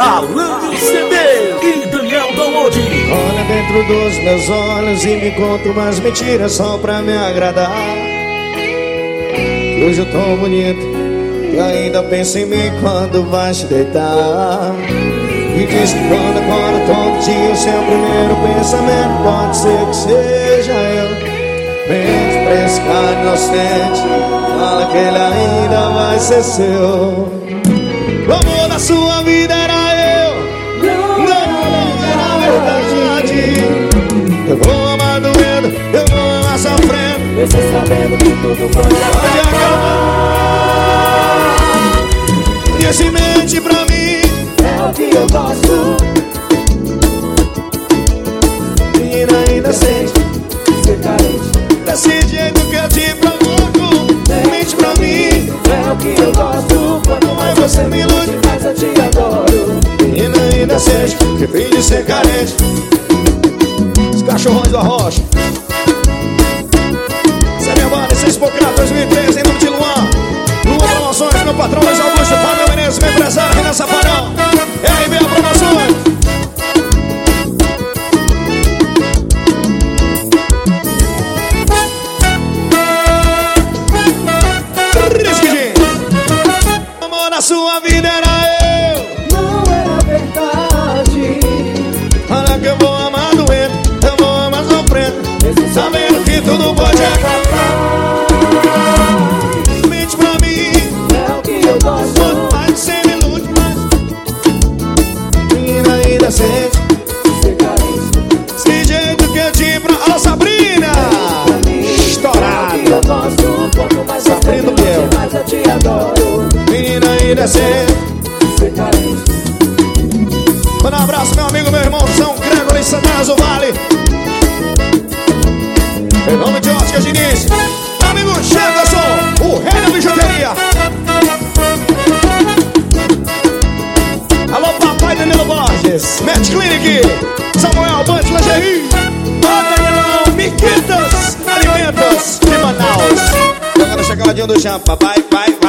Alan CD e Daniel Download. Olha dentro dos meus olhos e me conta umas mentiras só pra me agradar. Que hoje eu tô bonito e ainda pensa em mim quando vai te deitar. E diz que quando acorda todo dia o seu primeiro pensamento pode ser que seja eu. Mente pra esse cara inocente, fala que ele ainda vai ser seu. O amor da sua vida era eu, não era verdade. Eu vou amar doendo, eu vou amar sofrendo, Você sabendo que tudo pode acabar. e esse mente pra mim É o que eu gosto. menina ainda sente Ser carente desse jeito que eu te provoco. Mente pra mim, é o que eu gosto. Quanto mais você me ilude, mais eu te adoro. menina ainda sente que fim de ser carente. Os cachorrões do Arrocha. Essa é minha banda, esse Espocrato 2013, em nome de Luan. Luan Promoções, meu patrão Luiz Augusto, Fábio Menezes, meu empresário, Finança Farão. RBA Promoções. O amor na sua vida era eu. Não era verdade. Olha que eu vou amar doendo, eu vou amar sofrendo, sabendo que tudo pode acabar. Mente pra mim, É o que eu gosto. quanto mais você me ilude, mais menina ainda sente Ser carente esse jeito que eu te pra... Alô, Sabrina! Estourado! é o que eu gosto. Quanto mais você me Sabrina ilude, Biel. mais eu te adoro. Menina ainda sente. Ser carente Manda um abraço, meu amigo, meu irmão São Gregory Santana do Vale. Em nome de Ótica Diniz, amigo Jefferson, o rei da bijuteria. Alô, papai Danilo Borges, Match Clinic, Samuel Band Lingerie, Danielão, Miquitas Alimentos de Manaus. Jogando a chacadinha do chão, papai, vai.